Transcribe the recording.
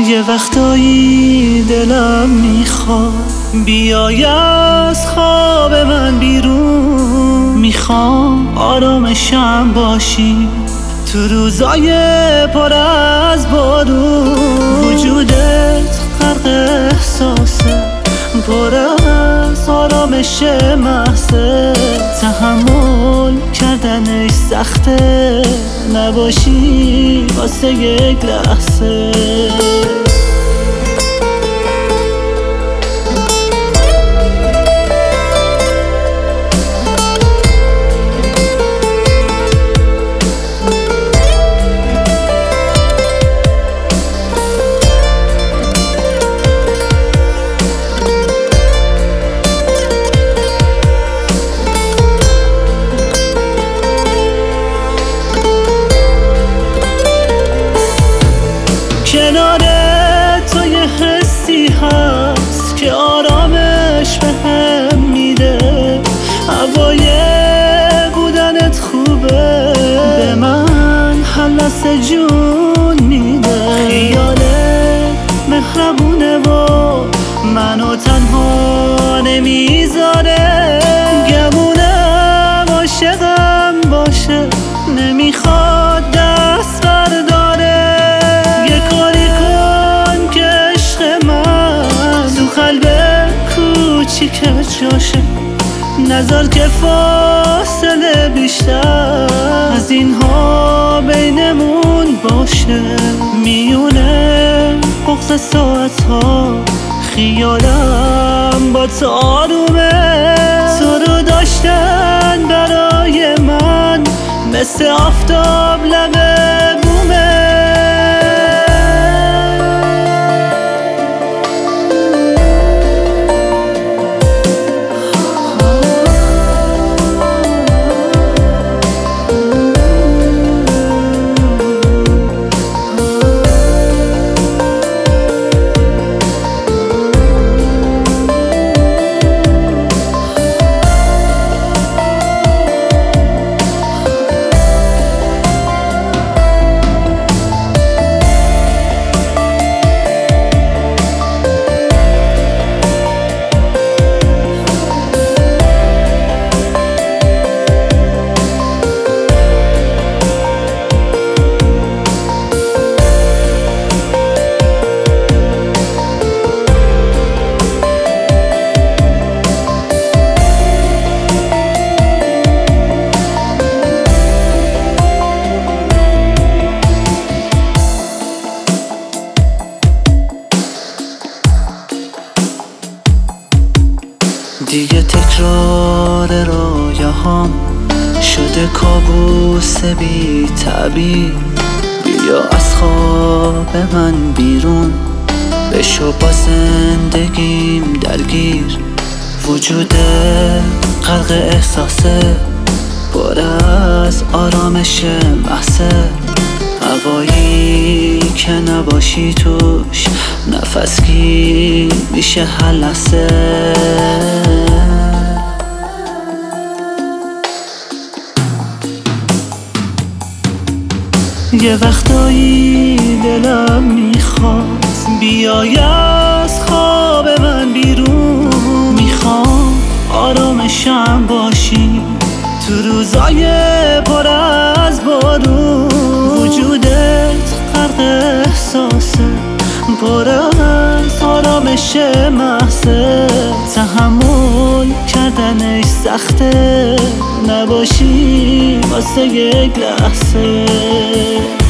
یه وقتایی دلم میخواد بیای از خواب من بیرون، میخوام آرامشم باشی تو روزای پر از بارون. وجودت غرق احساسه، پر از آرامش محضه، تحمل کردنش سخته، نباشی واسه یک لحظه. کنار تو یه حسی هست که آرامش بهم میده، هوای بودنت خوبه به من حلس جون میده. خیالت مهربونه و منو تنها نمیذاره، گمونم عاشقم باشه نمیخواد دست برداره. کوچیکت جاشه، نذار که فاصله بیشتر از اینها بینمون باشه. میونه بغض ساعت ها خیالم با تو آرومه، تو رو داشتن برای من مثل آفتاب لب بومه. دیگه تکرار رویاهام شده کابوس بی تعبیر، بیا از خواب من بیرون بشو با زندگیم درگیر. وجود غرق احساسه، پر از آرامش محضه، هوایی که نباشی توش نفس گیر میشه هر لحظه. یه وقتایی دلم میخواد بیای از خواب من بیرون، میخوام آرامشم باشی تو روزای پر از بارون. وجودت غرق احساسه، پر از آرامش محضه، تحمل کردنش سخته، نباشی واسه یک لحظه.